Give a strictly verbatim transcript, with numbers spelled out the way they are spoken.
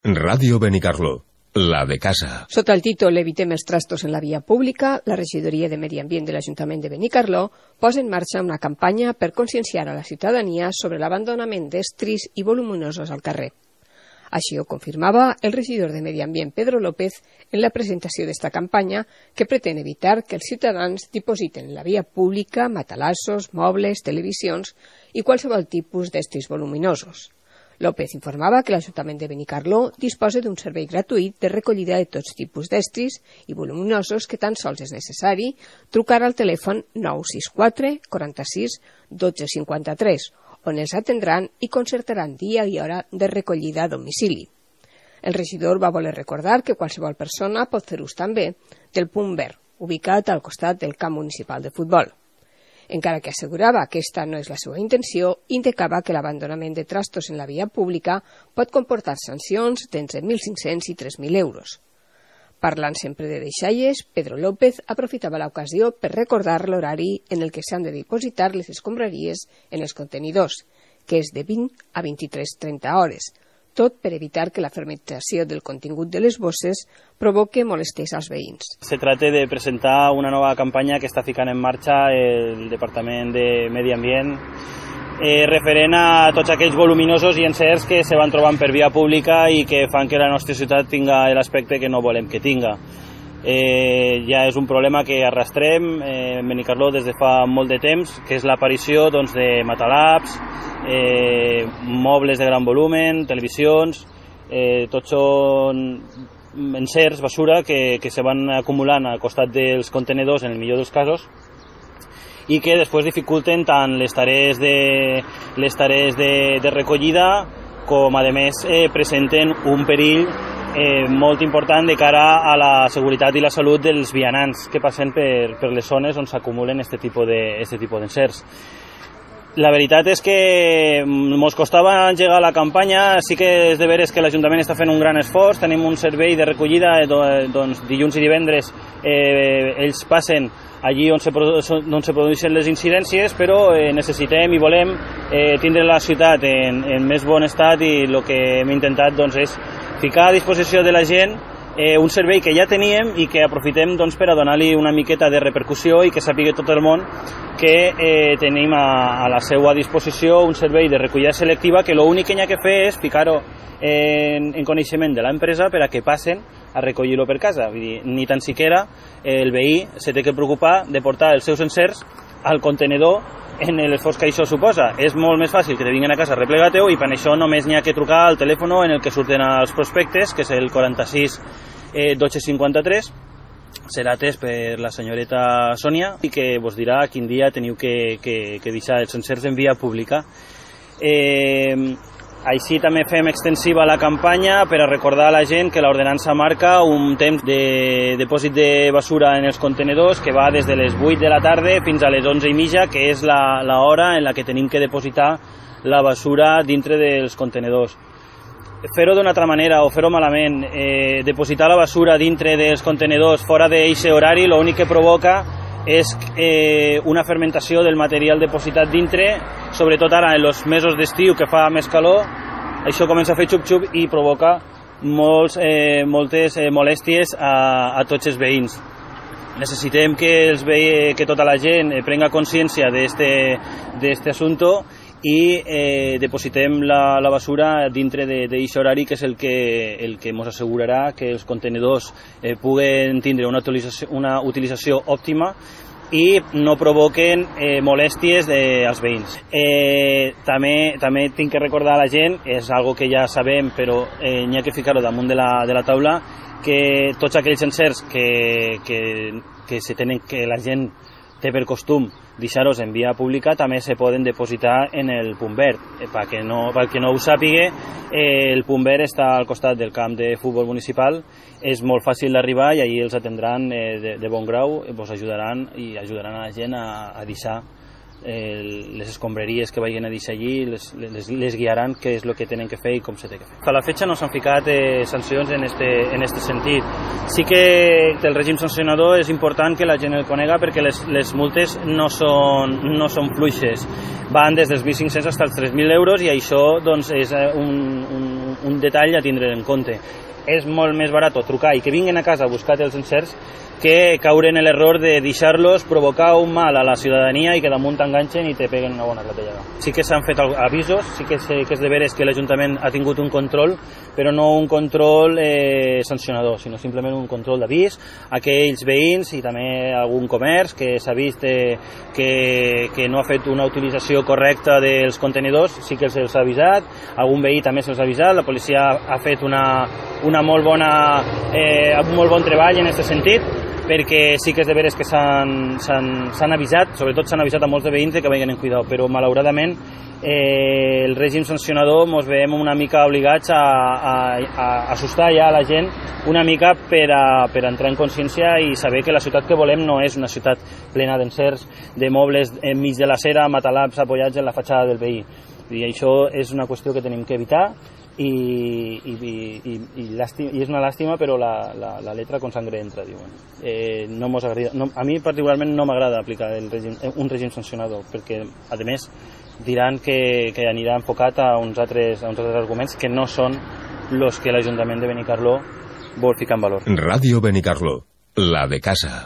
Ràdio Benicarló, la de casa. Sota el títol Evitem els trastos en la via pública, la regidoria de Medi Ambient de l'Ajuntament de Benicarló posa en marxa una campanya per conscienciar a la ciutadania sobre l'abandonament d'estris i voluminosos al carrer. Així ho confirmava el regidor de Medi Ambient, Pedro López, en la presentació d'esta campanya que pretén evitar que els ciutadans dipositen en la via pública matalassos, mobles, televisions i qualsevol tipus d'estris voluminosos. López informava que l'Ajuntament de Benicarló disposa d'un servei gratuït de recollida de tots tipus d'estris i voluminosos que tan sols és necessari trucar al telèfon nou sis quatre quaranta-sis dotze cinquanta-tres, on els atendran i concertaran dia i hora de recollida a domicili. El regidor va voler recordar que qualsevol persona pot fer ús també del punt verd, ubicat al costat del camp municipal de futbol. Encara que assegurava que aquesta no és la seva intenció, indicava que l'abandonament de trastos en la via pública pot comportar sancions d'entre mil cinc-cents i tres mil euros. Parlant sempre de deixalles, Pedro López aprofitava l'ocasió per recordar l'horari en el que s'han de dipositar les escombraries en els contenidors, que és de vint a vint-i-tres trenta hores, tot per evitar que la fermentació del contingut de les bosses provoque molèsties als veïns. Se trata de presentar una nova campanya que està ficant en marxa el Departament de Medi Ambient eh, referent a tots aquells voluminosos i encerts que se van trobant per via pública i que fan que la nostra ciutat tinga l'aspecte que no volem que tinga. Eh, ja és un problema que arrastrem eh, en Benicarló des de fa molt de temps, que és l'aparició doncs, de matalabs, eh, mobles de gran volumen, televisions, eh, tots són encerts, basura, que, que se van acumulant al costat dels contenedors en el millor dels casos i que després dificulten tant les tarees de, les tarees de, de recollida com a més eh, presenten un perill Eh, molt important de cara a la seguretat i la salut dels vianants que passen per, per les zones on s'acumulen aquest tipus de, este tipus d'encerts. La veritat és que ens costava engegar la campanya, sí que és de veres que l'Ajuntament està fent un gran esforç, tenim un servei de recollida, doncs dilluns i divendres eh, ells passen allí on se, on se produeixen les incidències, però eh, necessitem i volem eh, tindre la ciutat en, en més bon estat i el que hem intentat doncs, és ficar a disposició de la gent eh, un servei que ja teníem i que aprofitem doncs, per a donar-li una miqueta de repercussió i que sàpiga tot el món que eh, tenim a, a la seva disposició un servei de recollida selectiva que l'únic que hi ha que fer és ficar-ho en, en coneixement de l'empresa per a que passen a recollir-lo per casa. Vull dir, ni tan siquiera eh, el veí se té que preocupar de portar els seus encerts al contenedor en l'esforç que això suposa. És molt més fàcil que te vinguin a casa replegateu i per això només n'hi ha que trucar al telèfon en el que surten els prospectes, que és el quaranta-sis dotze cinquanta-tres, serà atès per la senyoreta Sònia i que vos dirà quin dia teniu que, que, que deixar els encerts en via pública. Eh, Així també fem extensiva la campanya per a recordar a la gent que l'ordenança marca un temps de depòsit de basura en els contenedors que va des de les vuit de la tarda fins a les onze i mitja, que és l'hora en la que tenim que depositar la basura dintre dels contenedors. Fer-ho d'una altra manera o fer-ho malament, eh, depositar la basura dintre dels contenedors fora d'aquest horari, l'únic que provoca és eh, una fermentació del material depositat dintre, sobretot ara en els mesos d'estiu que fa més calor, això comença a fer xup-xup i provoca molts, eh, moltes eh, molèsties a, a tots els veïns. Necessitem que, els veï, que tota la gent eh, prenga consciència d'aquest assumpte i eh, depositem la, la basura dintre d'aquest horari, que és el que, el que ens assegurarà que els contenidors eh, puguen tindre una utilització, una utilització òptima i no provoquen eh, molèsties eh, als veïns. Eh, també, també tinc que recordar a la gent, és algo que ja sabem, però eh, n'hi ha que ficar-ho damunt de la, de la taula, que tots aquells encerts que, que, que, se tenen, que la gent té per costum deixar-los en via pública també se poden depositar en el punt verd. Perquè no, perquè no ho sàpiga, eh, el punt verd està al costat del camp de futbol municipal, és molt fàcil d'arribar i allí els atendran eh, de, de bon grau, vos ajudaran i ajudaran a la gent a, a deixar eh, les escombraries que vagin a deixar allí, les, les, les guiaran què és el que tenen que fer i com se té que fer. A la fetge no s'han ficat eh, sancions en este, en este sentit. Sí que el règim sancionador és important que la gent el conega perquè les, les multes no són, no són fluixes. Van des dels mil cinc-cents fins als tres mil euros i això doncs, és un, un, un detall a tindre en compte. És molt més barat trucar i que vinguin a casa a buscar els encerts que caure en l'error de deixar-los provocar un mal a la ciutadania i que damunt t'enganxen i te peguen una bona clatellada. Sí que s'han fet avisos, sí que, sé que és de veres que l'Ajuntament ha tingut un control, però no un control eh, sancionador, sinó simplement un control d'avís a aquells veïns i també algun comerç que s'ha vist eh, que, que no ha fet una utilització correcta dels contenidors, sí que se'ls ha avisat, algun veí també se'ls ha avisat, la policia ha fet una, una molt bona, eh, un molt bon treball en aquest sentit, perquè sí que és de veres que s'han avisat, sobretot s'han avisat a molts de veïns que vagin en cuidado, però malauradament eh, el règim sancionador ens veiem una mica obligats a, a, a assustar ja a la gent una mica per a, per a entrar en consciència i saber que la ciutat que volem no és una ciutat plena d'encerts, de mobles enmig de la cera, matalabs apoyats en la fatxada del veí. I això és una qüestió que tenim que evitar i, i, i, i, i és una làstima, però la, la, la letra con sangre entra, diuen. Eh, no mos agrada, no, a mi particularment no m'agrada aplicar el règim, un règim sancionador, perquè a més diran que, que anirà enfocat a uns, altres, a uns altres arguments que no són els que l'Ajuntament de Benicarló vol ficar en valor. Ràdio Benicarló, la de casa.